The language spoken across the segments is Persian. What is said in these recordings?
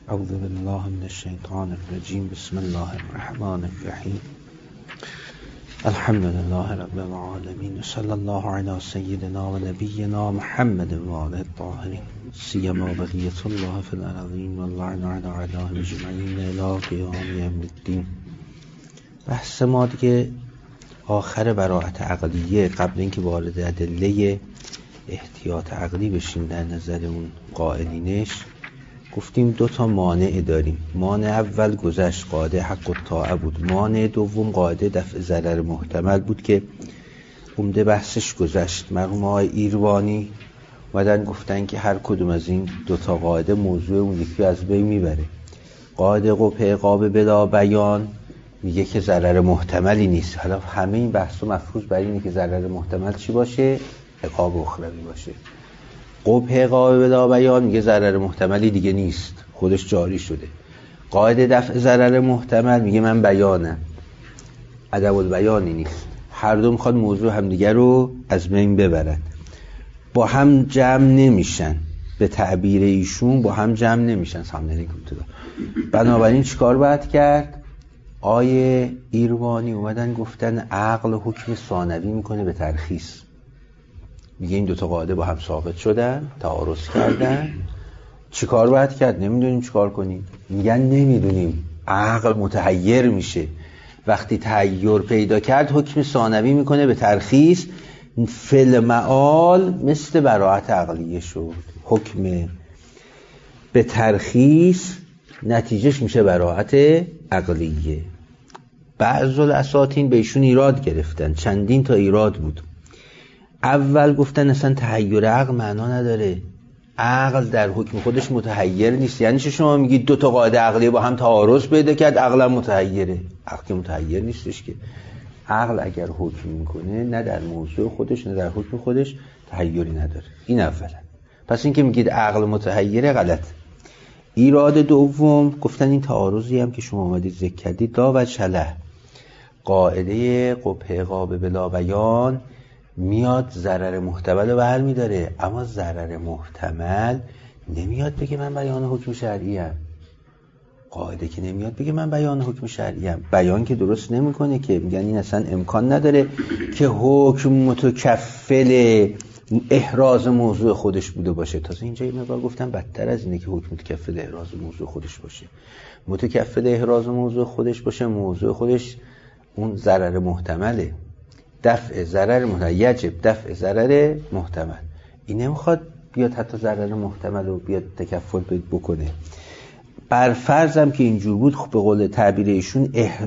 اعوذ بالله من الشیطان الرجیم. بسم الله الرحمن الرحیم. الحمد لله رب العالمین. صلی الله علی سیدنا و نبینا محمد و آله الطاهرین، سیما بقیة الله فی الارضین و اللعن علی اعدائهم اجمعین الی قیام یوم الدین. بحث ما دیگه آخر براءت عقلیه. قبل اینکه وارد ادله احتیاط عقلی بشیم در نظر اون قائلینش، گفتیم دو تا مانع داریم. مانع اول گذشت، قاعده حق الطاعه بود. مانع دوم قاعده دفع ضرر محتمل بود که عمده بحثش گذشت. مرحوم آقای ایروانی اومدن گفتن که هر کدوم از این دو تا قاعده موضوع اون یکی از بین میبره. قاعده قبح عقاب بلا بیان میگه که ضرر محتملی نیست. حالا همه این بحث و مفروض بر اینه که ضرر محتمل چی باشه؟ عقاب اخروی باشه. قبح عقاب بلا بیان میگه ضرر محتملی دیگه نیست، خودش جاری شده. قاعده دفع ضرر محتمل میگه من بیانم، عدم البیانی نیست. هر دو میخواد موضوع همدیگه رو از بین ببرن، با هم جمع نمیشن. به تعبیر ایشون با هم جمع نمیشن. بنابراین چیکار باید کرد؟ آیه ایروانی اومدن گفتن عقل حکم ثانوی میکنه به ترخیص. میگه این دوتا قاعده با هم ثابت شدن، تعارض کردن، چیکار باید کرد؟ نمیدونیم چیکار کنیم. میگن نمیدونیم. عقل متحیر میشه. وقتی تحیر پیدا کرد حکم ثانوی میکنه به ترخیص. فعل معال مثل براءت عقلیه شد. حکم به ترخیص نتیجهش میشه براءت عقلیه. بعض الاساطین به ایشون ایراد گرفتن. چندین تا ایراد بود. اول گفتن اصلا تحیر عقل معنا نداره. عقل در حکم خودش متحیر نیست. یعنی چه شما میگید دو تا قاعده عقلی با هم تعارض پیدا کرد، عقل متحیره؟ عقل که متحیر نیستش که. عقل اگر حکم میکنه نه در موضوع خودش نه در حکم خودش تحیری نداره. این اولا. پس این که میگید عقل متحیره غلط. ایراد دوم گفتن این تعارضی هم که شما اومدید ذکر کردید لا وجه له. قاعده قبح عقاب بلا بیان میاد ضرر محتمل رو برمی‌داره، اما ضرر محتمل نمیاد بگه من بیان حکم شرعیم. قاعده که نمیاد بگه من بیان حکم شرعیم. بیان که درست نمیکنه که. میگن این اصلا امکان نداره که حکم متکفل احراز موضوع خودش بوده باشه. تازه اینجا یه مقدار گفتم بدتر از اینه که حکم متکفل احراز موضوع خودش باشه. متکفل احراز موضوع خودش باشه، موضوع خودش اون ضرر محتمله. دفع ضرر محتمل، یجب دفع ضرر محتمل. این نمیخواد بیاد حتی ضرر محتمل رو بیاد تکفل بکنه. بر فرضم که اینجور بود، خب به قول تعبیر ایشون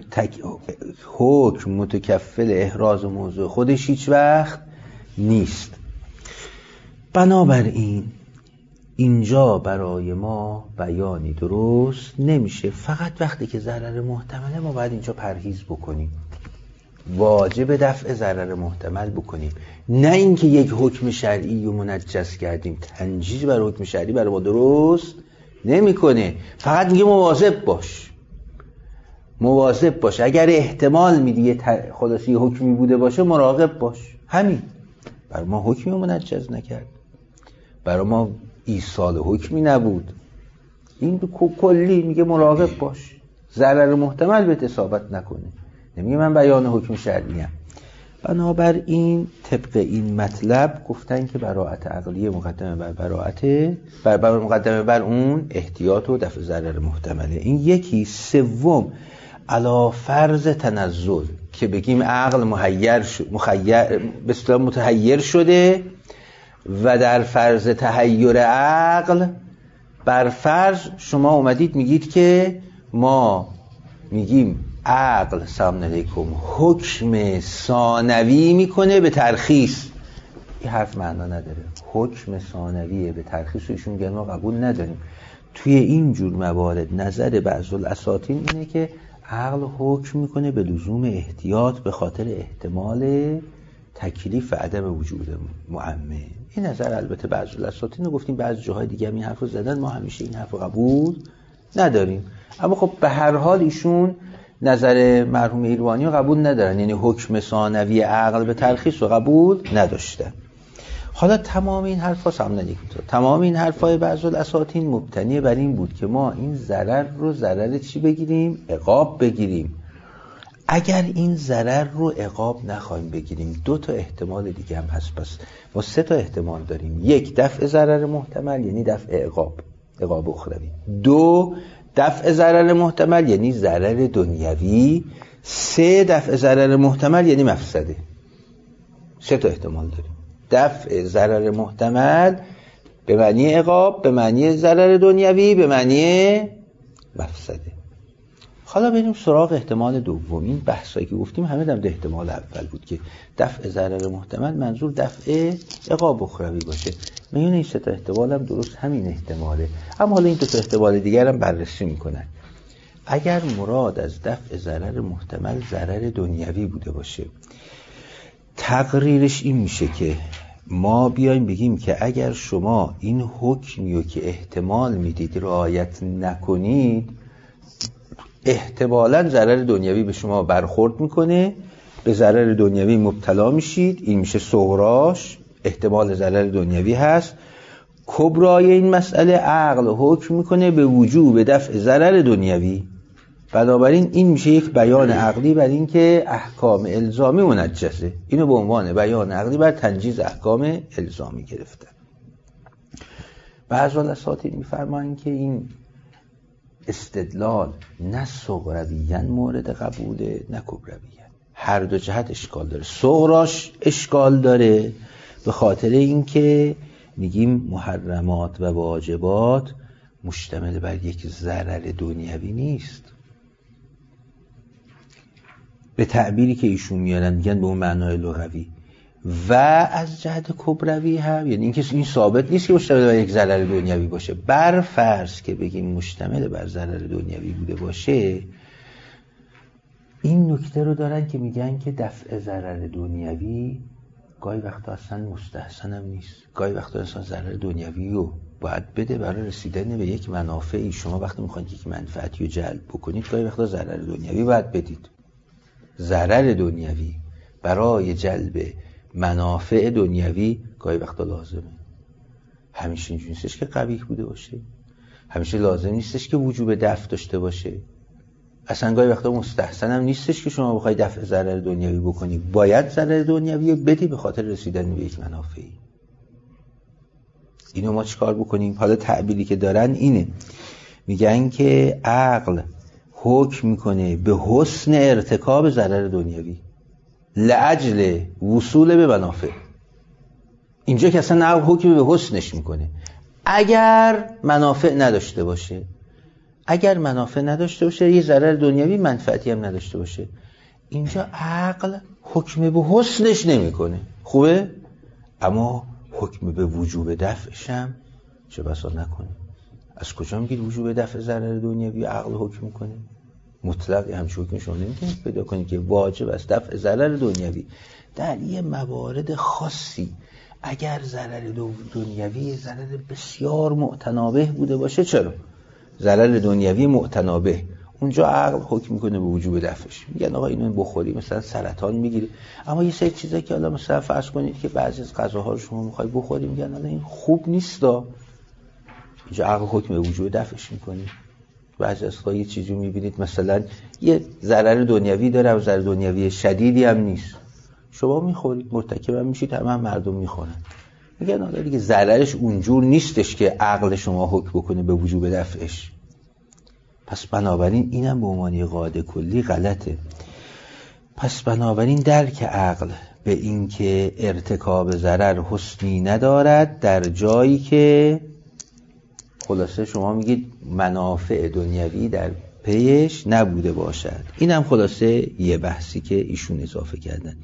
حکم متکفل احراز موضوع خودش هیچ وقت نیست. بنابراین اینجا برای ما بیانی درست نمیشه. فقط وقتی که ضرر محتمله ما باید اینجا پرهیز بکنیم، واجب دفع ضرر محتمل بکنیم. نه اینکه یک حکم شرعی رو منجس کردیم. تنجیز بر حکم شرعی برای ما درست نمیکنه. فقط میگه مواظب باش، مواظب باش. اگر احتمال میدی خلاصی حکمی بوده باشه مراقب باش. همین. برای ما حکمی رو منجز نکرد، برای ما ایصال حکمی نبود. این کلی میگه مراقب باش، ضرر محتمل به اصابت نکنه. نمیگه من بیان حکم شرعیم. بنابراین طبق این مطلب گفتن که براءت عقلیه مقدمه بر براءت، مقدمه بر اون احتیاط و دفع ضرر محتمله. این یکی. سوم علی فرض تنزل که بگیم عقل به اصطلاح متحیر شده و در فرض تحیر عقل، بر فرض شما اومدید میگید که ما میگیم عقل سلام علیکم حکم ثانوی میکنه به ترخیص. این حرف معنا نداره. حکم ثانوی به ترخیص رو ایشون میگن ما قبول نداریم. توی این جور موارد نظر بعض الاساطین اینه که عقل حکم میکنه به لزوم احتیاط به خاطر احتمال تکلیف و عدم وجود معمم. این نظر البته بعض الاساطین رو گفتیم، بعض جاهای دیگه هم این حرف رو زدن. ما همیشه این حرف رو قبول نداریم. اما خب به هر حال ایشون نظر مرحوم ایروانی رو قبول ندارن، یعنی حکم ثانوی عقل به ترخیص رو قبول نداشتن. حالا تمام این حرفا تمام این حرفای بعض الاساطین مبتنی بر این بود که ما این ضرر رو ضرر چی بگیریم؟ عقاب بگیریم. اگر این ضرر رو عقاب نخواهیم بگیریم، 2 تا احتمال دیگه هم هست. پس ما 3 تا احتمال داریم. 1 دفع ضرر محتمل یعنی دفع عقاب اخروی. 2 دفع ضرر محتمل یعنی ضرر دنیوی. 3 دفع ضرر محتمل یعنی مفسده. 3 تا احتمال داریم. دفع ضرر محتمل به معنی عقاب، به معنی ضرر دنیوی، به معنی مفسده. حالا بریم سراغ احتمال دوم. این بحثایی که گفتیم همه در احتمال اول بود که دفع ضرر محتمل منظور دفع عقاب اخروی باشه. میون این 3 تا احتمال هم درست همین احتماله. اما حالا این 2 تا احتمال دیگر هم بررسی میکنن. اگر مراد از دفع ضرر محتمل ضرر دنیوی بوده باشه، تقریرش این میشه که ما بیایم بگیم که اگر شما این حکمی رو که احتمال میدید رعایت نکنید، احتمالاً ضرر دنیوی به شما برخورد میکنه، به ضرر دنیوی مبتلا میشید. این میشه صغراش، احتمال ضرر دنیوی هست. کبرای این مسئله عقل حکم میکنه به وجوب دفع ضرر دنیوی. بنابراین این میشه یک بیان عقلی بر این که احکام الزامی منجزه. اینو به عنوان بیان عقلی بر تنجیز احکام الزامی گرفتن. بعضی الاساطین میفرمایند که این استدلال نه صغرویاً مورد قبوله نه کبرویاً. هر دو جهت اشکال داره. صغراش اشکال داره به خاطر اینکه میگیم محرمات و واجبات مشتمل بر یک ضرر دنیوی نیست. به تعبیری که ایشون میارن میگن به اون معنای لغوی. و از جهت کبروی هم یعنی اینکه این ثابت نیست که مشتمل بر یک ضرر دنیوی باشه. بر فرض که بگیم مشتمل بر ضرر دنیوی بوده باشه، این نکته رو دارن که میگن که دفع ضرر دنیوی گاهی وقتا اصلا مستحسن هم نیست. گاهی وقتا اصلا ضرر دنیوی رو باید بده برای رسیدن به یک منافعی. شما وقتی میخواید یک منفعتی رو جلب بکنید، گاهی وقتا ضرر دنیوی باید بدید. ضرر دنیوی برای جلب منافع دنیوی گاهی وقتا لازمه. همیشه اینجوری نیستش که قبیح بوده باشه. همیشه لازم نیستش که وجوب دفع داشته باشه. اصلا گاهی وقتا مستحسن هم نیستش که شما بخوای دفع ضرر دنیوی بکنی. باید ضرر دنیوی بدی به خاطر رسیدن به یک منافعی. اینو ما چیکار بکنیم؟ حالا تعبیری که دارن اینه، میگن که عقل حکم میکنه به حسن ارتکاب ضرر دنیوی لاجل وصول به منافع. اینجا که اصلا عقل حکم به حسنش میکنه اگر منافع نداشته باشه. اگر منافع نداشته باشه، یه ضرر دنیوی منفعتی هم نداشته باشه، اینجا عقل حکم به حسنش نمیکنه. خوبه؟ اما حکم به وجوب دفعش هم چه بسا نکنه. از کجا میگید وجوب دفع ضرر دنیوی عقل حکم کنه؟ مطلق همچه حکم شما نمیتونید پیدا کنید که واجب است دفع ضرر دنیوی. در یه موارد خاصی اگر ضرر دنیوی ضرر بسیار معتنابه بوده باشه، چرا؟ ضرر دنیوی معتنابه، اونجا عقل حکم میکنه به وجوب دفعش. میگن آقا اینو بخوری مثلا سرطان میگیره. اما یه سری چیزایی که حالا مثلا فرض کنید که بعضی از غذاها رو شما میخوای بخوری، میگن حالا این خوب نیستا، اینجا عقل حکم به وجوب دفعش میکنه. بعضی از یه چیزی میبینید مثلا یه ضرر دنیوی داره و ضرر دنیوی شدیدی هم نیست، شما میخورید، مرتکب هم میشید، هم مردم میخورن. میگن حالا دیگه ضررش اونجور نیستش که عقل شما حکم بکنه به وجوب دفعش. پس بنابراین اینم به عنوان قاعده کلی غلطه. پس بنابراین درک عقل به این که ارتکاب ضرر حسنی ندارد در جایی که خلاصه شما میگید منافع دنیوی در پیش نبوده باشد. اینم خلاصه یه بحثی که ایشون اضافه کردن.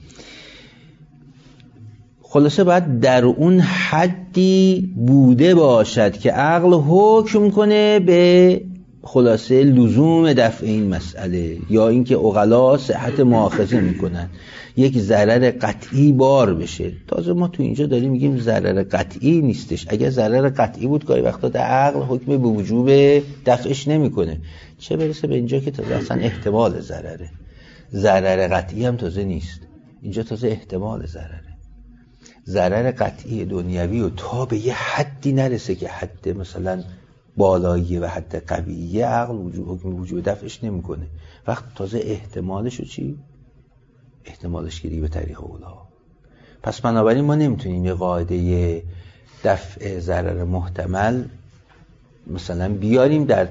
خلاصه باید در اون حدی بوده باشد که عقل حکم کنه به خلاصه لزوم دفع این مسئله، یا اینکه عقلا صحت مؤاخذه میکنن یک ضرر قطعی بار بشه. تازه ما تو اینجا داریم میگیم ضرر قطعی نیستش. اگر ضرر قطعی بود گاهی وقتا در عقل حکم به وجوب دفعش نمیکنه، چه برسه به اینجا که تازه اصلا احتمال ضرره. ضرر قطعی هم تازه نیست، اینجا تازه احتمال ضرره. ضرر قطعی دنیوی و تا به یه حدی نرسه که حد مثلا بالاییه و حد قویه، عقل حکم وجوب دفعش نمیکنه. وقت تازه احتمالشو چی؟ احتمالش گیری به طریق اولا. پس بنابراین ما نمیتونیم یه قاعده دفع ضرر محتمل مثلا بیاریم در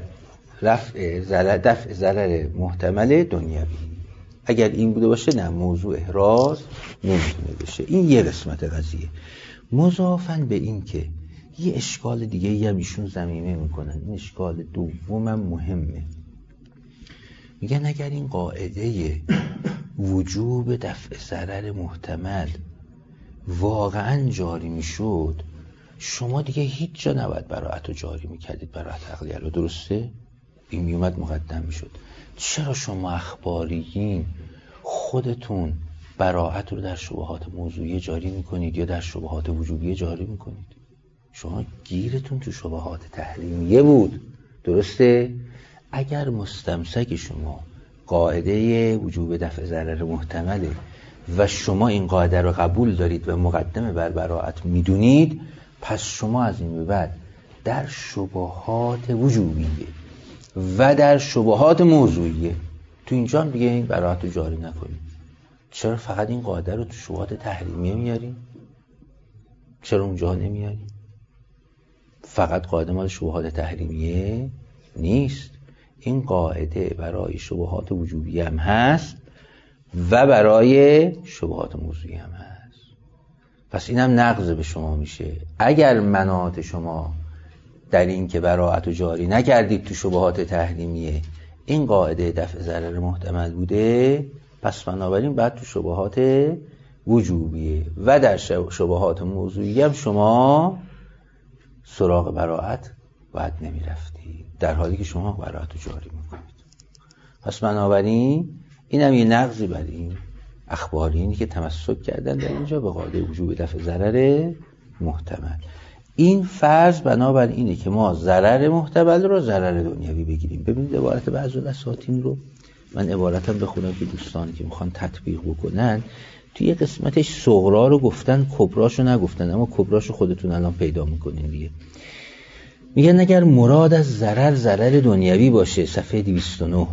دفع ضرر محتمل دنیوی. اگر این بوده باشه نه، موضوع احراز نمیتونه بشه. این یه قسمت قضیه. مضافاً به این که یه اشکال دیگه هم ایشون ضمیمه میکنن، این اشکال دومم مهمه. میگن اگر این قاعده وجوب دفع ضرر محتمل واقعا جاری میشد، شما دیگه هیچ جا نباید براعت رو جاری میکردید، براعت عقلیه رو. درسته؟ این میومد مقدم میشد. چرا شما اخباریین خودتون براعت رو در شبهات موضوعی جاری میکنید یا در شبهات وجوبیه جاری میکنید؟ شما گیرتون تو شبهات تحریمیه بود. درسته؟ اگر مستمسک شما قاعده وجوب دفع ضرر محتمله و شما این قاعده رو قبول دارید و مقدمه بر براعت میدونید، پس شما از این به بعد در شبهات وجوبیه و در شبهات موضوعیه تو اینجا هم دیگه این براعت رو جاری نکنید. چرا فقط این قاعده رو تو شبهات تحریمیه میاریم؟ چرا اونجا نمیاریم؟ فقط قاعده مال شبهات تحریمیه نیست، این قاعده برای شبهات وجوبیه هم هست و برای شبهات موضوعی هم هست. پس اینم نقض به شما میشه. اگر مناط شما در این که براعت رو جاری نکردید تو شبهات تحریمیه این قاعده دفع ضرر محتمل بوده، پس بنابراین بعد تو شبهات وجوبیه و در شبهات موضوعی هم شما سراغ براعت باید نمیرفتید، در حالی که شما براعت رو جاری میکنید. پس بنابراین این هم یه نقضی بر این اخبارینی که تمسک کردن در اینجا به قاعده وجوب دفع ضرر محتمل. این فرض بنابر اینه که ما ضرر محتمل رو ضرر دنیوی بگیریم. ببینید عبارت بعضی الاساطین رو من عبارتم بخونم که دوستانی که میخوان تطبیق بکنن توی قسمتش صغرا رو گفتن، کبراشو نگفتن، اما کبراشو خودتون الان پیدا میکنین دیگه. میگن اگر مراد از ضرر دنیوی باشه، صفحه 209،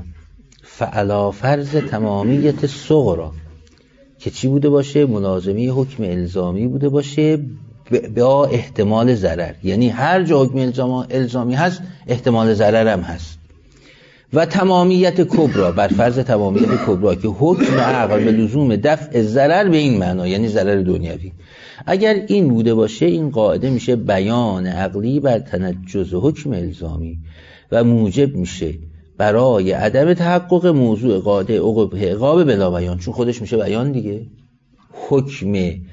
فعلا فرض تمامیت صغرا که چی بوده باشه؟ ملازمه حکم الزامی بوده باشه با احتمال ضرر، یعنی هر جا حکم الزامی هست احتمال ضرر هم هست. و تمامیت کبرا بر فرض تمامیت کبرا که حکم عقل به لزوم دفع ضرر به این معنا، یعنی ضرر دنیوی. اگر این بوده باشه این قاعده میشه بیان عقلی بر تنجز حکم الزامی و موجب میشه برای عدم تحقق موضوع قاعده عقاب بلا بیان، چون خودش میشه بیان دیگه. حکم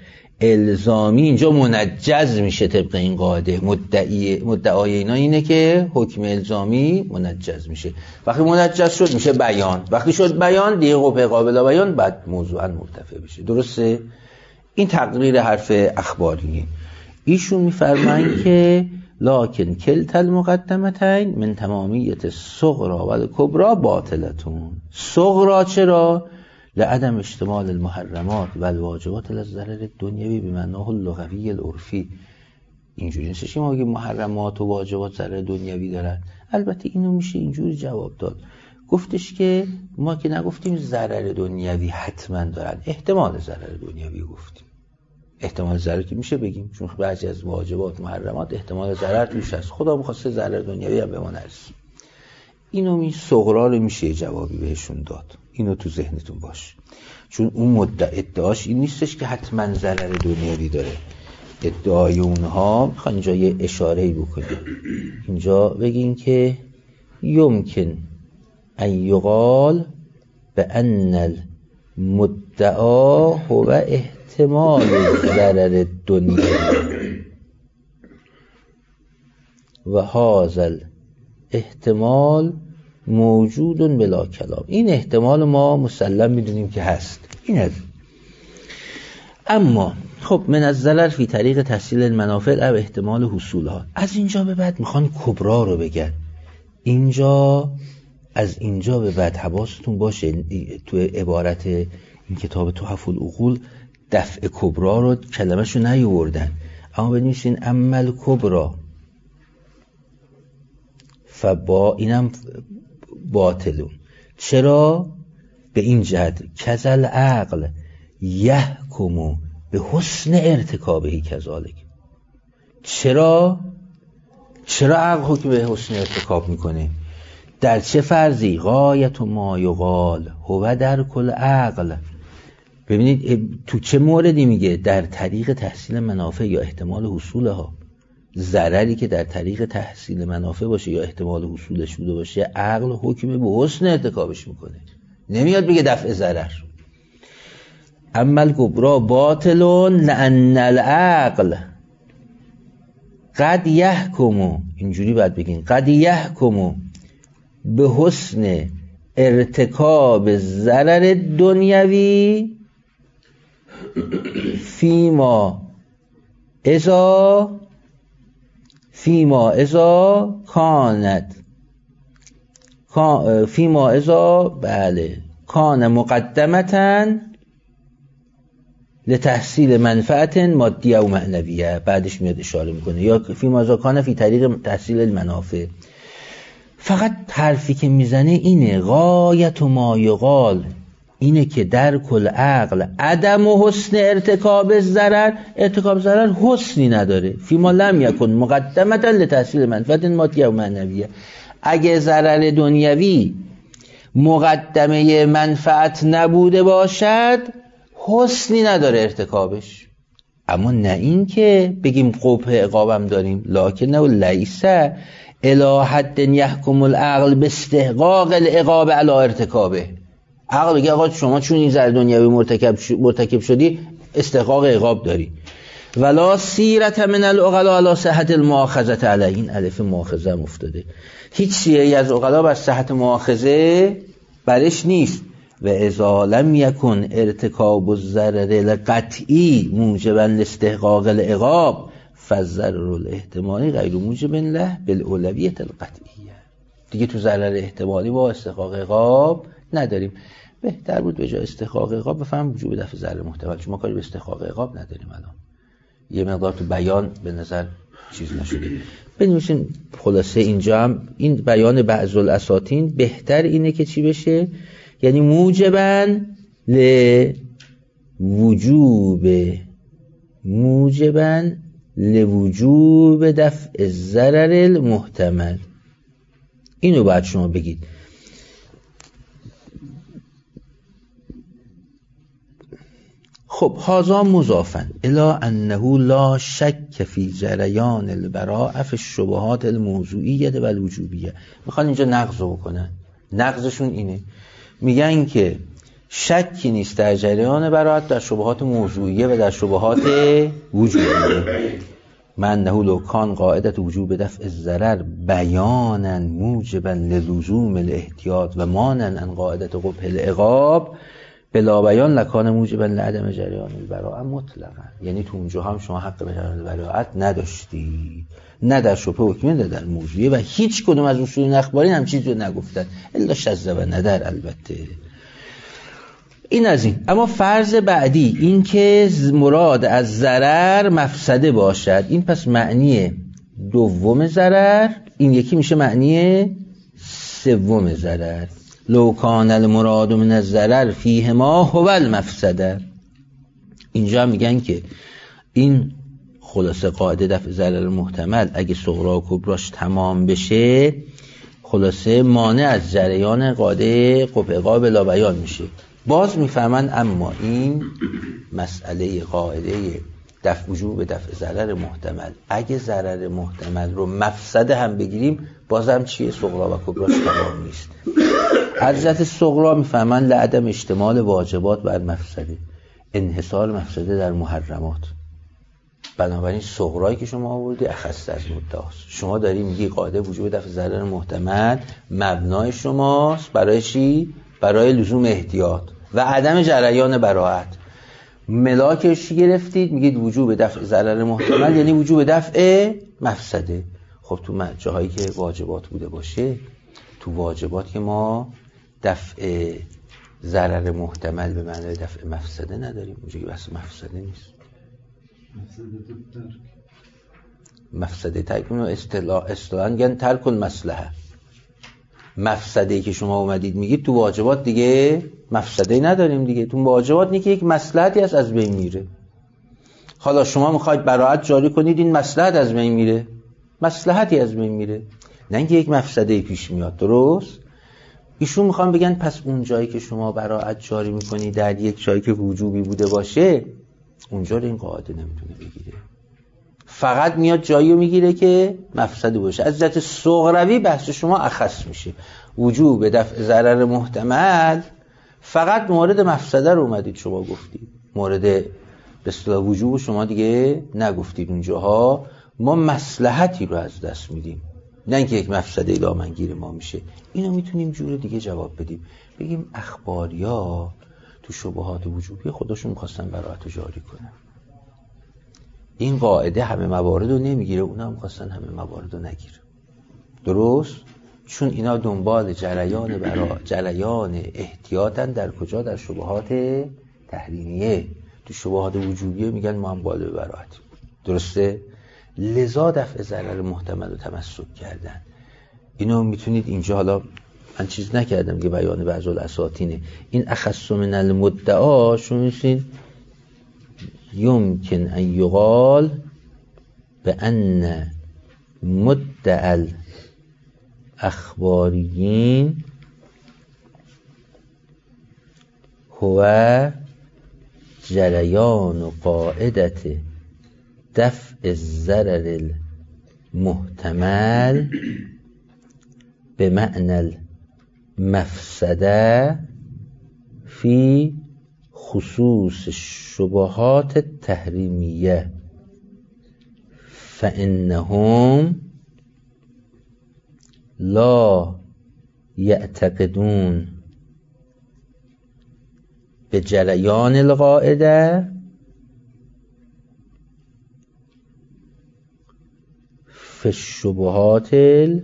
الزامی اینجا منجز میشه طبق این قاعده. مدعای اینا اینه که حکم الزامی منجز میشه. وقتی منجز شد میشه بیان، وقتی شد بیان دیگه قابل بیان بعد موضوعا مرتفع بشه. درسته؟ این تقریر حرف اخباریه. ایشون میفرمایند که لکن کلتا المقدمتین من تمامیت صغرا و کبرا باطلتون. صغرا چرا؟ لعدم اشتمال المحرمات و الواجبات للضرر دنیوی به معناه اللغوی العرفی. اینجوری نیست که ما بگیم محرمات و واجبات ضرر دنیوی دارن. البته اینو میشه اینجوری جواب داد، گفتش که ما که نگفتیم ضرر دنیوی حتما دارن، احتمال ضرر دنیوی گفتیم. احتمال ضرر که میشه بگیم، چون بعضی از واجبات محرمات احتمال ضرر توش هست، خدا می‌خواسته ضرر دنیوی هم به ما نرسه. اینو صغرا رو میشه جوابی بهشون داد. اینو تو ذهنتون باش، چون اون ادعاش این نیستش که حتما ضرر دنیوی داره. ادعای اونها میخوان اینجا یه اشاره‌ای بکنیم. اینجا بگین که یمکن ان یقال بأن المدعا هو احتمال ضرر دنیوی و هذا احتمال موجود بلا کلام. این احتمال ما مسلم میدونیم که هست. این هست. اما خب من از ضرر فی طریق تحصیل المنافع او احتمال حصولها. از اینجا به بعد میخوان کبرا رو بگن. از اینجا به بعد حواستون باشه تو عبارت این کتاب تحف العقول دفع کبرا رو کلمه‌شو نیاوردن، اما بنویسین عمل کبرا فبا، اینم باطلون. چرا؟ به این جهت کذل عقل یحکمو به حسن ارتکابهی کذالک. چرا عقل حکم به حسن ارتکاب میکنه؟ در چه فرضی؟ غایت ما یقال هو در کل عقل. ببینید تو چه موردی میگه؟ در طریق تحصیل منافع یا احتمال حصولها. ضرری که در طریق تحصیل منافع باشه یا احتمال حصولش بوده باشه، عقل حکم به حسن ارتکابش میکنه، نمیاد بگه دفع ضرر. عمل کبرا باطلون لأن العقل قد یحکمو، اینجوری باید بگین، قد یحکمو به حسن ارتکاب ضرر دنیوی فیما ازا کانت فیما ازا بله کان مقدمتن لتحصیل منفعت مادیه و معنویه. بعدش میاد اشاره میکنه یا فیما ازا کان فی طریق تحصیل المنافع. فقط حرفی که میزنه اینه غایت ما یقال، اینه که در کل عقل عدم و حسن ارتکاب ضرر، ارتکاب ضرر حسنی نداره. فیما لم یکن مقدمتا لتحصیل منفعت مادیه و معنویه. اگه ضرر دنیوی مقدمه منفعت نبوده باشد حسنی نداره ارتکابش. اما نه این که بگیم قبح عقابم داریم، لکن و لیسه الی حد یحکم العقل به استحقاق العقاب علی ارتکابه. عقل بگه آقا شما چون این ضرر دنیوی مرتکب شدی استحقاق عقاب داری. ولا سیرت من العقلا علی صحت المؤاخذه علی، این الف مؤاخذه هم افتاده، هیچ سیری از عقلا بر صحت مؤاخذه برش نیست. و اذا لم یکن ارتکاب الضرر القطعی موجبا لاستحقاق العقاب فالضرر الاحتمالی غیر موجب له بالاولویه القطعیه. دیگه تو ضرر احتمالی با استحقاق عقاب نداریم. بهتر بود به جای استحقاق عقاب بفهم وجوب دفع ضرر محتمل، چون ما کاری به استحقاق عقاب نداریم. الان یه مقدار تو بیان به نظر چیز نشده. بنویسین خلاصه اینجا هم این بیان بعض الاساطین بهتر اینه که چی بشه، یعنی موجباً لوجوب دفع ضرر المحتمل. اینو باید شما بگید. خب هذا مضافن الی انه لا شک فی جریان البراء فی الشبهات الموضوعیه و الوجوبیه. میخوان اینجا نقض بکنن. نقضشون اینه، میگن که شکی نیست در جریان براءت در شبهات موضوعیه و در شبهات وجوبیه. من نهو لو کان قاعدت وجوب دفع الضرر بیانا موجبا للزوم الاحتیاط و مانعا عن قاعدت قبح العقاب بلا بیان لکان موجبا لعدم جریان البراء مطلقا. یعنی تو اونجا هم شما حق به جریان براءت نداشتی، نه در شبهه حکمیه نه در موضوعیه، و هیچ کدوم از اصول اخباری هم چیزی رو نگفتن الا شذ و ندر. البته این از این. اما فرض بعدی این که مراد از ضرر مفسده باشد، این پس معنی دوم ضرر، این یکی میشه معنی سوم ضرر. لو کان المراد من الضرر فیهما هو المفسده. اینجا میگن که این خلاصه قاعده دفع ضرر محتمل اگه صغرا و کبراش تمام بشه خلاصه مانع از جریان قاعده قبح عقاب بلا بیان میشه. باز میفهمن اما این مسئله قاعده وجوب دفع ضرر محتمل اگه ضرر محتمل رو مفسده هم بگیریم بازم چیه؟ صغرا و کبراش تمام نیست. از جهت صغرا میفهمن لعدم اشتمال واجبات بر مفسده، انحصار مفسده در محرمات. بنابراین صغرایی که شما آوردی اخص از مدعاست. شما داری میگی قاعده وجوب دفع ضرر محتمل مبنای شماست برای چی؟ برای لزوم احتیاط و عدم جریان براءت. ملاکش گرفتید میگید وجوب دفع ضرر محتمل یعنی وجوب دفع مفسده. خب تو جاهایی که واجبات بوده باشه، تو واجبات که ما دفع ضرر محتمل به معنای دفع مفسده نداریم. اونجا که بحث مفسده نیست. مفسده ترک اصطلاحاً میگن ترک المصلحه. مفسده‌ای که شما اومدید میگید تو واجبات دیگه مفسده‌ای نداریم دیگه. تو واجبات نیست که یک مصلحتی هست از بین میره. حالا شما میخواید براءت جاری کنید، این مصلحت از بین میره، مصلحتی از بین میره، نه اینکه یک مفسده‌ای پیش میاد. درست؟ ایشون میخوان بگن پس اون جایی که شما براءت جاری میکنید در یک جایی که وجوبی بوده باشه، اونجا رو این قاعده نمیتونه بگیره، فقط میاد جایی رو میگیره که مفسده باشه. از جهت صغروی بحث شما اخص میشه. وجوب دفع ضرر محتمل فقط مورد مفسده رو اومدید شما گفتید، مورد به اصطلاح وجوب شما دیگه نگفتید. اونجاها ما مصلحتی رو از دست میدیم، نه اینکه یک مفسده دامنگیر ما میشه. اینو میتونیم جور دیگه جواب بدیم، بگیم اخباریا تو شبهات وجوبی خودشون میخواستن براءت رو جاری کنن، این قاعده همه موارد رو نمیگیره، اونا هم خواستن همه موارد رو نگیره. درست؟ چون اینا دنبال جریان احتیاطن. در کجا؟ در شبهات تحریمیه. تو شبهات وجوبیه میگن ما هم قائل به براءتیم. درسته؟ لذا دفع ضرر محتمل رو تمسک کردن. اینو میتونید اینجا، حالا من چیز نکردم که بیان بعض الاساطینه، این اخص من المدعا شما میشین یمکن ان یقال به ان مدعا الاخباریین هو جریان و قاعدت دفع الضرر المحتمل به معنی المفسده فی خصوص شبهات التحریمیه فانهم لا یعتقدون به جریان القاعده فی الشبهات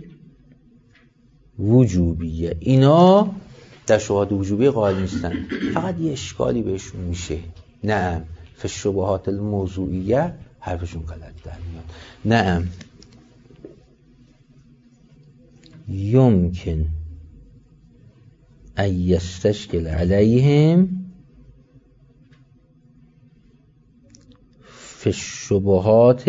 الوجوبیه. اینا در شبهات وجوبی قائل نیستن، فقط یه اشکالی بهشون میشه. نعم فی الشبهات الموضوعیه حرفشون غلط در میاد. نعم یمکن ان یستشکل علیهم فی الشبهات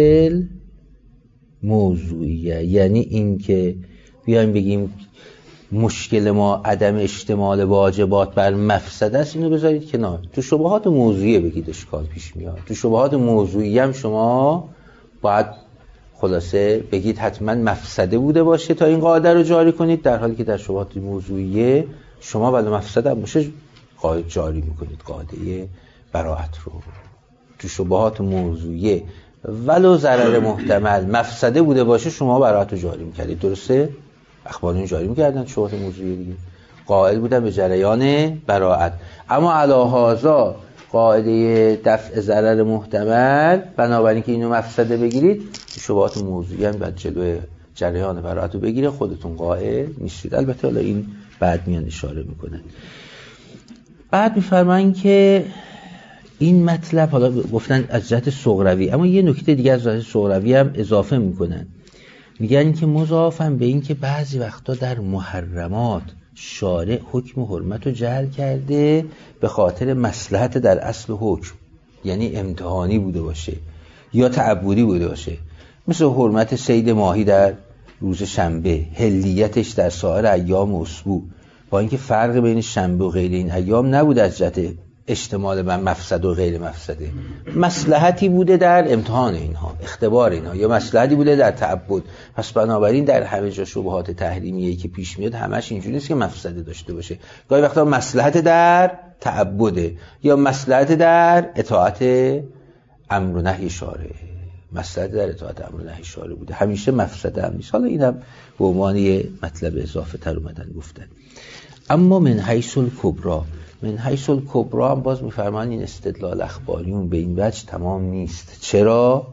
الموضوعیه، یعنی این که بیایم بگیم مشکل ما عدم اشتمال واجبات بر مفسده است، اینو بذارید کنار. تو شبهات موضوعیه بگید اشکال پیش میاد. تو شبهات موضوعیه هم شما باید خلاصه بگید حتما مفسده بوده باشه تا این قاعده رو جاری کنید، در حالی که در شبهات موضوعیه شما ولی مفسده هم باشه قاعده جاری میکنید، قاعده براءت رو. تو شبهات موضوعیه ولو ضرر محتمل مفسده بوده باشه شما براءت رو جاری میکردید. درسته؟ اخبارین جاری میکردن شبهات موضوعیه دیگه، قائل بودن به جریان براءت. اما علی هذا قاعده دفع ضرر محتمل، بنابراین که اینو مفسده بگیرید، شبهات موضوعی هم باید جلوی جریان براءت رو بگیره، خودتون قائل نیستید. البته حالا این بعد میان اشاره میکنن. بعد میفرمایند که این مطلب حالا گفتن از جهت صغروی، اما یه نکته دیگه از جهت صغروی هم اضافه میکنن، میگن که مضافن به این که بعضی وقتا در محرمات شارع حکم حرمت رو جعل کرده به خاطر مصلحت در اصل حکم، یعنی امتحانی بوده باشه یا تعبدی بوده باشه، مثل حرمت صید ماهی در روز شنبه، حلیتش در سایر ایام اسبوع، با اینکه فرق بین شنبه و غیر این ایام نبوده از جهت اشتمال بر مفسد و غیر مفسده، مصلحتی بوده در امتحان اینها، اختبار اینها، یا مصلحتی بوده در تعبد. پس بنابراین در همه جا شبهات تحریمیه‌ای که پیش میاد همش اینجوری نیست که مفسده داشته باشه، گاهی وقتا مصلحت در تعبده یا مصلحت در اطاعت امر و نهی شارع، مصلحت در اطاعت امر و نهی شارع بوده، همیشه مفسده هم نیست. حالا اینم به عنوان یه مطلب اضافه تر اومدن گفتن. اما من حیث الکبری، من حیث الکبری هم باز میفرمان این استدلال اخباریون به این وجه تمام نیست. چرا؟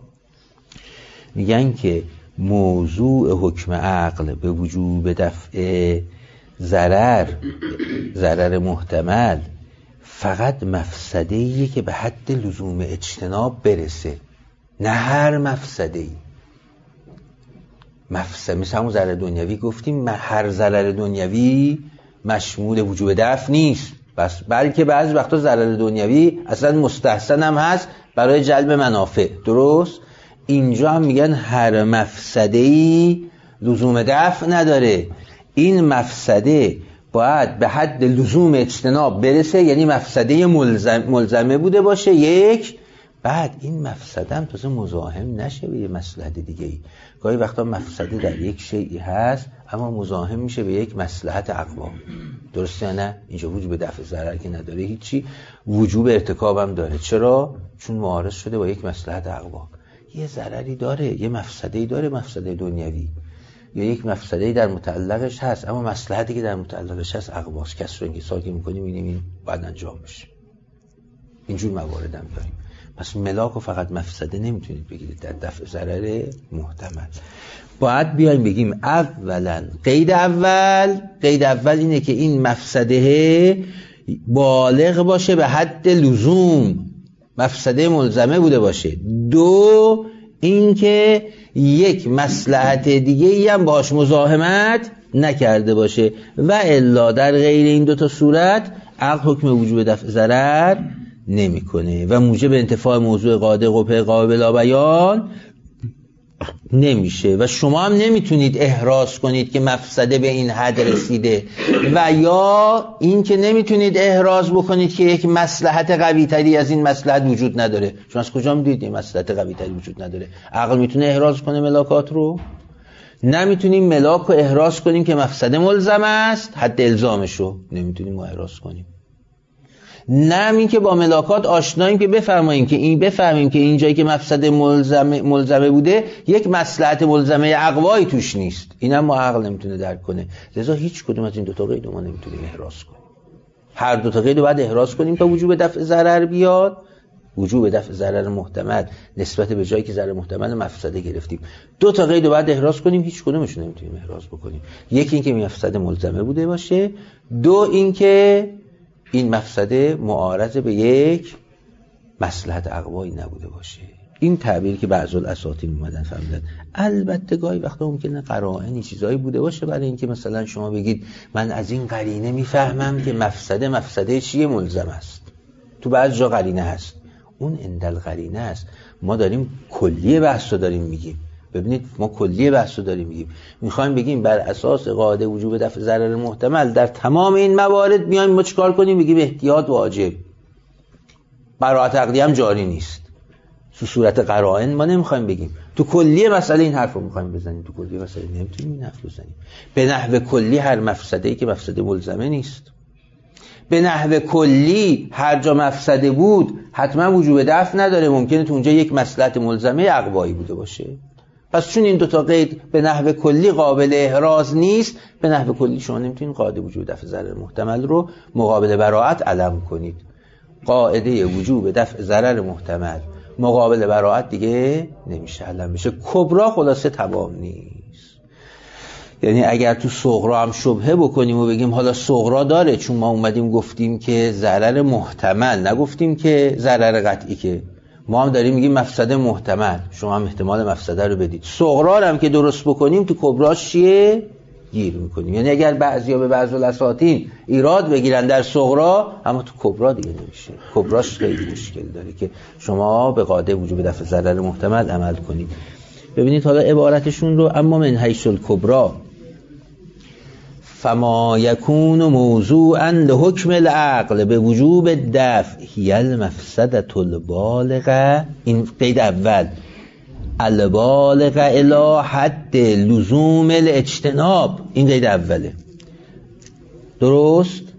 میگن که موضوع حکم عقل به وجوب دفع ضرر محتمل فقط مفسده‌ایه که به حد لزوم اجتناب برسه، نه هر مفسده‌ای. مثل همون ضرر دنیوی گفتیم، هر ضرر دنیوی مشمول وجوب دفع نیست، بلکه بعضی وقتا ضرر دنیوی اصلا مستحسن هم هست برای جلب منافع. درست؟ اینجا هم میگن هر مفسده‌ای لزوم دفع نداره، این مفسده باید به حد لزوم اجتناب برسه، یعنی مفسده ملزمه بوده باشه یک، بعد این مفسده هم تازه مزاحم نشه به یه مصلحت دیگه ای. گاهی وقتا مفسده در یک شیئی هست اما مزاحم میشه به یک مصلحت اقوا. درسته یا نه؟ اینجا وجوب دفع ضرر که نداره هیچی، وجوب ارتکاب هم داره. چرا؟ چون معارض شده با یک مصلحت اقوا. یه ضرری داره، یه مفسده‌ای داره، مفسده دنیوی، یا یک مفسده‌ای در متعلقش هست اما مصلحتی که در متعلقش هست اقواست. کس رو انکسار که می‌کنیم این باید انجام بشه. اینجور موارد هم داریم. پس ملاک و فقط مفسده نمیتونید بگیرید در دفع ضرر محتمل. باید بیایم بگیم اولا قید اول اینه که این مفسده بالغ باشه به حد لزوم، مفسده ملزمه بوده باشه. دو، این که یک مصلحت دیگه‌ای هم باهاش مزاحمت نکرده باشه، و الا در غیر این دو تا صورت عقل حکم وجوب دفع ضرر نمیکنه و موجب انتفاع موضوع قاعده قبح قابل بیان نمیشه. و شما هم نمیتونید احراز کنید که مفسده به این حد رسیده، و یا این که نمیتونید احراز بکنید که یک مصلحت قوی تری از این مصلحت وجود نداره. شما از کجا میدونید این مصلحت قوی تری وجود نداره؟ عقل میتونه احراز کنه ملاکات رو؟ نمیتونیم ملاک رو احراز کنیم که مفسده ملزم است، حد الزامشو نمیتونیم ما احراز کنیم. نه این که با ملاکات آشناییم که بفهمیم که این جایی که مفسده ملزمه بوده یک مصلحت ملزمه اقوایی توش نیست، اینم ما عقل نمیتونه درک کنه. لذا هیچ کدوم از این دو تا قید ما نمیتونیم احراز کنیم. هر دو تا قید رو باید احراز کنیم تا وجوب دفع ضرر بیاد. وجوب دفع ضرر محتمل نسبت به جایی که ضرر محتمل مفسده گرفتیم، دو تا قید رو باید احراز کنیم، هیچ کدومش رو نمیتونیم احراز بکنیم. یکی این که مفسده ملزمه بوده باشه، دو این که این مفسده معارض به یک مصلحت اقوایی نبوده باشه. این تعبیری که بعضی الاساطین اومدن فهمیدن. البته گاهی وقتا ممکنه قرائنی چیزایی بوده باشه برای اینکه مثلا شما بگید من از این قرینه میفهمم که مفسده چیه ملزم است. تو بعض جا قرینه هست، اون اندل قرینه است. ما داریم کلیه بحث رو داریم میگیم. ببینید ما کلیه بحث رو داریم میگیم، میخوایم بگیم بر اساس قاعده وجوب دفع ضرر محتمل در تمام این موارد میایم ما چیکار کنیم؟ بگیم احتیاط واجب، براءت عقلی هم جاری نیست. تو صورت قرائن ما نمیخوایم بگیم، تو کلیه مسئله این حرف رو میخوایم بزنیم، تو کلیه مسئله نمیتونیم این حرف بزنیم. به نحو کلی هر مفسده‌ای که مفسده ملزمه نیست، به نحو کلی هر جا مفسده بود حتما وجوب دفع نداره، ممکنه تو اونجا یک مصلحت ملزمه اقوایی بوده باشه. پس چون این دوتا قید به نحو کلی قابل احراز نیست، به نحو کلی شما نمیتونید قاعده وجوب دفع ضرر محتمل رو مقابل براءت علم کنید. قاعده وجوب دفع ضرر محتمل مقابل براءت دیگه نمیشه علم بشه. کبرا خلاصه تمام نیست. یعنی اگر تو صغرا هم شبهه بکنیم و بگیم حالا صغرا داره، چون ما اومدیم گفتیم که ضرر محتمل، نگفتیم که ضرر قطعی، که ما هم داریم میگیم مفسده محتمل، شما هم احتمال مفسده رو بدید. صغرا هم که درست بکنیم تو کبراش چیه؟ گیر میکنیم. یعنی اگر بعضیا به بعض الاساطین ایراد بگیرن در صغرا، اما تو کبرا دیگه نمیشه. کبراش خیلی مشکل داره که شما به قاعده وجوب دفع ضرر محتمل عمل کنید. ببینید حالا عبارتشون رو، اما من حیث الکبرا فما یکون موضوعا لحکم العقل به وجوب دفع هی المفسدة البالغه. این قید اول، البالغه الی حد لزوم الاجتناب، این قید اوله. درست؟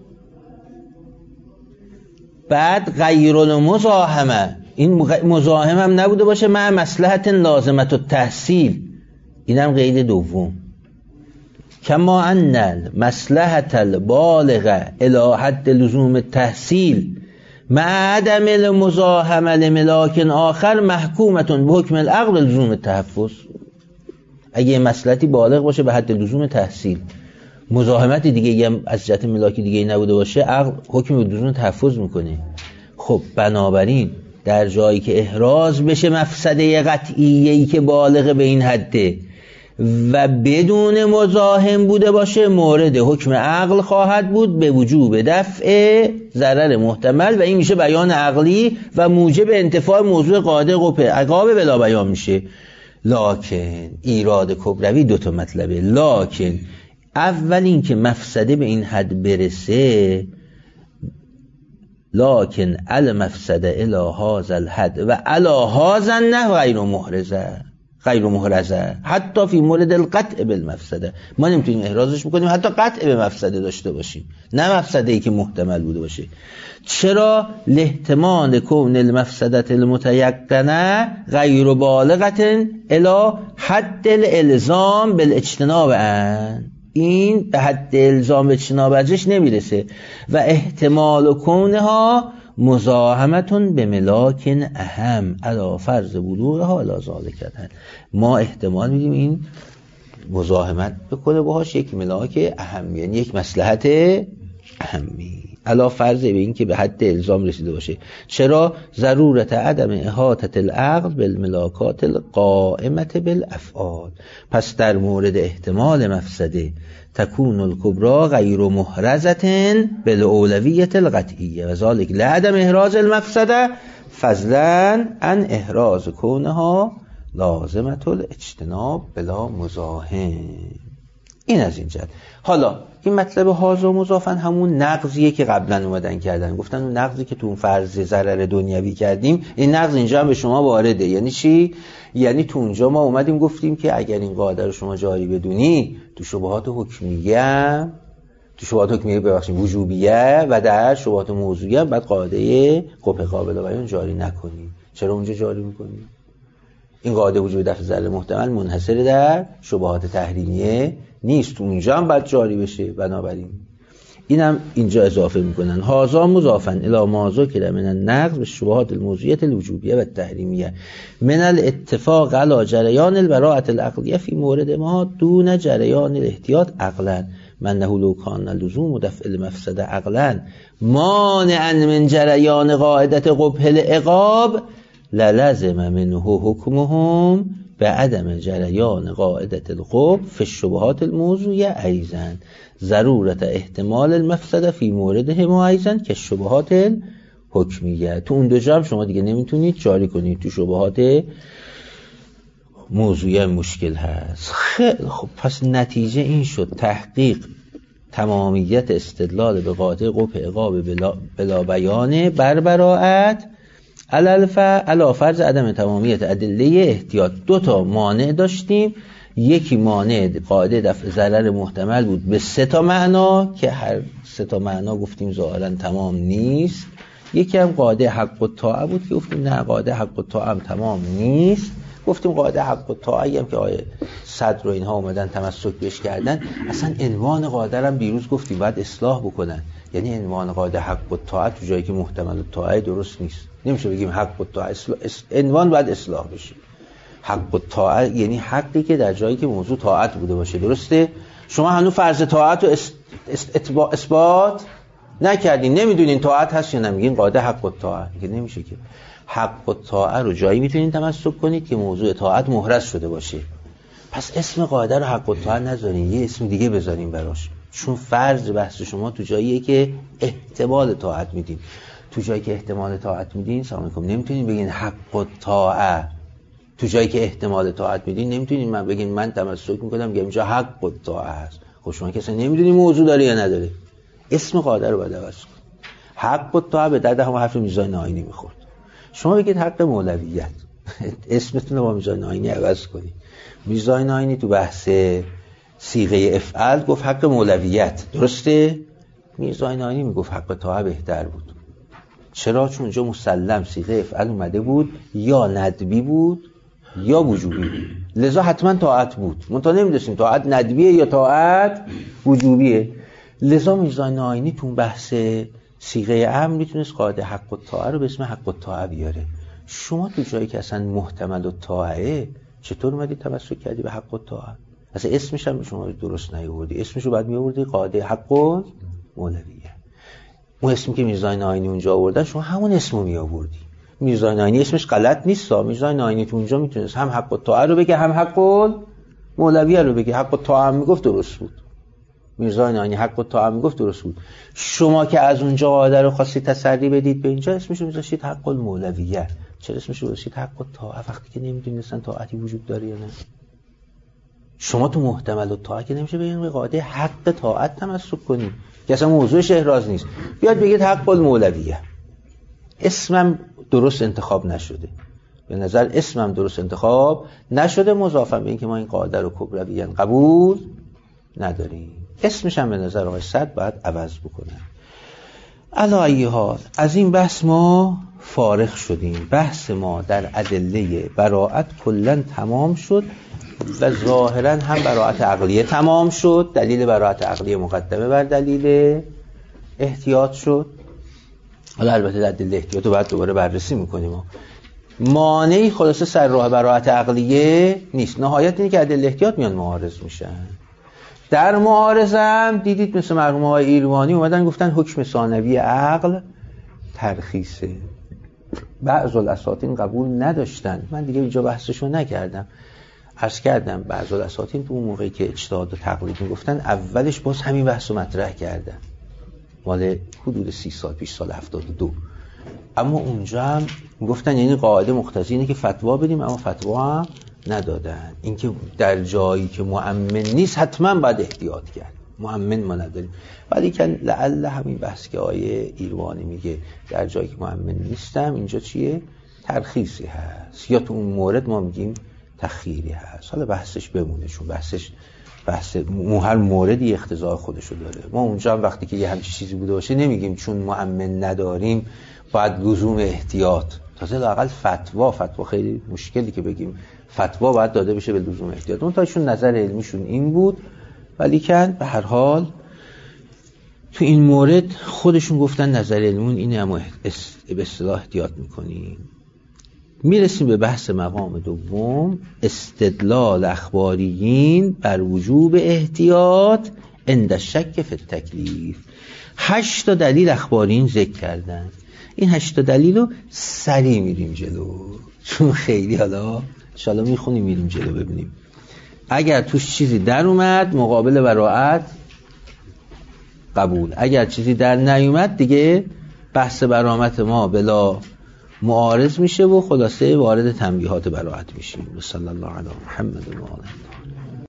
بعد غیر المزاحمه، این مزاحم هم نبوده باشه مع مصلحت لازمت التحصیل، اینم قید دوم. کما ان المصلحة البالغه الی حد لزوم التحصیل مع عدم المزاحمه لملاک آخر محکومه به حکم العقل لزوم التحفظ. اگه مصلحتی بالغ باشه به حد لزوم تحصیل، مزاحمت دیگه هم از جهت ملاکی دیگه نبوده باشه، عقل حکم بدون تحفظ میکنه. خب بنابراین در جایی که احراز بشه مفسده قطعیه‌ای که بالغ به این حده و بدون مزاحم بوده باشه، مورد حکم عقل خواهد بود به وجوب دفع ضرر محتمل و این میشه بیان عقلی و موجب انتفاع موضوع قاعده قبح عقاب بلا بیان میشه. لکن ایراد کبروی دو تا مطلبه. لکن اول این که مفسده به این حد برسه، لکن المفسده الی هذا الحد و الی هذا النحو غیر محرزه حتی فی مورد القطع بالمفسده. ما نمیتونیم احرازش بکنیم حتی قطع به مفسده داشته باشیم، نه مفسده ای که محتمل بوده باشه. چرا؟ لاحتمال کون المفسده المتیقنه غیر بالغه الی حد الالزام بالاجتناب عن، این به حد الزام به اجتناب ازش نمیرسه و احتمال کونها مزاحمتون به ملاکن اهم علی فرض بلوغها علی ذالک. ما احتمال میدیم این مزاحمت بکنه باهاش یک ملاک اهم، یعنی یک مصلحت اهمی علی فرض به این که به حد الزام رسیده باشه. چرا؟ ضرورت عدم احاطه العقل بالملاکات القائمه بالافعال. پس در مورد احتمال مفسده تكون الكبرى غیر محرزة بالاولویة القطعیه و ذلك لعدم احراز المفسده فضلا عن احراز کونها لازمة الاجتناب بلا مزاحم. این از این جهت. حالا این مطلب هازا مضافن همون نقضیه که قبلا اومدن کردن، گفتن اون نقضی که تو اون فرض ضرر دنیوی کردیم، این نقض اینجا هم به شما وارده. یعنی چی؟ یعنی تو اونجا ما اومدیم گفتیم که اگر این قاعده رو شما جاری بدونی تو شبهات حکمیه، ببخشید وجوبیه و در شبهات موضوعیه بعد قاعده قبح قابل بیان جاری نکنی. چرا اونجا جاری میکنی؟ این قاعده وجوب دفع ضرر محتمل منحصر در شبهات تحریمیه نیست، اونجا هم باید جاری بشه. بنابراین اینم اینجا اضافه میکنن هازا مضافن الی ما ذکر من النقض به شبهات الموضوعیه الوجوبیه و التحریمیه من الاتفاق علی جریان البراءة العقلیه فی مورد ما دون جریان الاحتیاط عقلا من نهو لو کان لزوم دفع المفسده عقلا مانعا من جریان قاعده قبح العقاب للزم منه حکمهم به عدم جریان قاعده القبح فی الشبهات الموضوعیه ایضا ضرورت احتمال المفسده فی موردهما ایضا که شبهات حکمیه. تو اون دو جا هم شما دیگه نمیتونید جاری کنید، تو شبهات موضوعیه مشکل هست. خیلی خب، پس نتیجه این شد تحقیق تمامیت استدلال به قاعده قبح عقاب بلا بیان بر براءت علی فرض عدم تمامیت ادله احتیاط. دو تا مانع داشتیم، یکی مانع قاعده دفع ضرر محتمل بود به 3 معنا که هر 3 معنا گفتیم ظاهرا تمام نیست. یکی هم قاعده حق الطاعه بود که گفتیم نه قاعده حق الطاعه هم تمام نیست. گفتیم قاعده حق الطاعه هم که آیه صدر و اینها اومدن تمسک بهش کردن، اصلا عنوان قاعده هم بیروز گفتیم باید اصلاح بکنن. یعنی عنوان قاعده حق الطاعه تو جایی که محتمل الطاعه درست نیست، نمیشه بگیم حق الطاعه، عنوان باید اصلاح بشه. حق الطاعه یعنی حقی که در جایی که موضوع طاعت بوده باشه. درسته؟ شما هنوز فرض طاعت رو اثبات نکردین، نمیدونین طاعت هست یا نمیگین قاعده حق الطاعه. میگه نمیشه که حق الطاعه رو جایی میتونین تمسک کنید که موضوع طاعت محرز شده باشه. پس اسم قاعده رو حق الطاعه نذارین، یه اسم دیگه بذارین براش، چون فرض بحث شما تو جاییه که احتمال طاعت میدین. تو جایی که احتمال طاعت میدین سلام علیکم نمیتونین بگین حق الطاعه. تو جایی که احتمال طاعت میدین نمیتونین من بگین من تمسک میکنم میگم اینجا حق الطاعه است. خب شما کسی نمیدونی موضوع داره یا نداره، اسم قاعده رو باید عوض کن. حق الطاعه به درد هم حرف میزان آیینی میخورد. شما بگید حق مولویت، اسمتون رو با میزان آیینی عوض کنید. میزان آیینی تو بحث صیغه افعال گفت حق مولویت، درسته؟ میزان آیینی میگفت حق طاعه بهتر بود. چرا؟ چون اونجا مسلم صیغه افعال اومده بود، یا ندبی بود یا وجوبی بود، لذا حتما طاعت بود. منتها نمیدونستیم طاعت ندبیه یا طاعت وجوبیه. لذا میزان آیینی تو بحث صیغه امر میتونست قاعده حق الطاعه رو به اسم حق الطاعه بیاره. شما تو جایی که اصلا محتمل الطاعه چطور اومدی تمسک کردی به حق الطاعه؟ اصلا اسمش هم شما درست نیاوردی، اسمش رو بعد میآوردی قاعده حق المولویه. اون اسمی که میرزا ناینی اونجا آوردن شما همون اسمو میآوردی. میرزا ناینی اسمش غلط نیست، میرزا ناینی تو اونجا میتونست هم حق الطاعه رو بگه هم حق المولویه رو بگه. حق الطاعه هم میگفت درست بود. میرزا ناینی حق الطاعه میگفت درست بود. شما که از اونجا قاعده رو خواستی تسری بدید به اینجا اسمش رو میذاشتید حق المولویه. چرا اسمش رو گذاشتید حق الطاعه وقتی که نمیدونستن طاعتی وجود داره یا نه؟ شما تو محتمل الطاعه که نمیشه بگید قاعده حق طاعت تمسک کنید که اصلا موضوعش احراز نیست. بیاد بگید حق المولویه. اسمم درست انتخاب نشده، به نظر اسمم درست انتخاب نشده، مضافاً به این که ما این قاعده رو کبرویاً قبول نداریم. اسمش هم به نظر آقای صد باید عوض بکنه. علی ای حال از این بحث ما فارغ شدیم. بحث ما در ادله براءت کلاً تمام شد و ظاهراً هم براءت عقلیه تمام شد. دلیل براءت عقلیه مقدمه بر دلیل احتیاط شد. حالا البته در دلیل احتیاط رو بعد دوباره بررسی میکنیم. مانعی خلاصه سر راه براءت عقلیه نیست. نهایت اینه که دلیل احتیاط میان معارض میشن. در معارضه هم دیدید مثل مرحوم آقای ایروانی اومدن گفتن حکم ثانوی عقل ترخیصه. بعض الاساطین قبول نداشتن. من دیگه اینجا بحثشو نکردم. عرض کردم بعض الاساطین تو اون موقعی که اجتهاد و تقلید میگفتن اولش باز همین بحثو مطرح کردن. مال حدود 30 سال پیش، سال 72. اما اونجا هم گفتن یعنی قاعده مقتضی اینه که فتوا بدیم، اما فتوا هم ندادن. اینکه در جایی که مؤمن نیست حتما باید احتیاط کرد. مؤمن ما نداریم. ولی که لعل همین بحث که آیه ایروانی میگه در جایی که مؤمن نیستم، اینجا چیه؟ ترخیصی هست، یا تو اون مورد ما میگیم تخییری هست. حالا بحثش بمونه، چون بحث هر موردی اقتضای خودشو داره. ما اونجا هم وقتی که یه همچین چیزی بوده باشه نمیگیم چون مؤمن نداریم باید لزوم احتیاط. تازه لااقل فتوا خیلی مشکلی که بگیم فتوا باید داده بشه به لزوم احتیاط. اون تاشون نظر علمیشون این بود، ولی که به هر حال تو این مورد خودشون گفتن نظر علمون اینه، اما به اصطلاح احتیاط میکنیم. میرسیم به بحث مقام دوم، استدلال اخباریین بر وجوب احتیاط عند الشک فی التکلیف. 8 تا دلیل اخباریین ذکر کردن. این 8 تا دلیل رو سریع میریم جلو، چون خیلی حالا ان شاءالله میخونیم میریم جلو ببینیم. اگر توش چیزی در اومد مقابل براءت قبول، اگر چیزی در نیومد دیگه بحث برآمد ما بلا معارض میشه و خلاصه وارد تنبیهات براءت میشیم. صلی الله علی محمد و آله.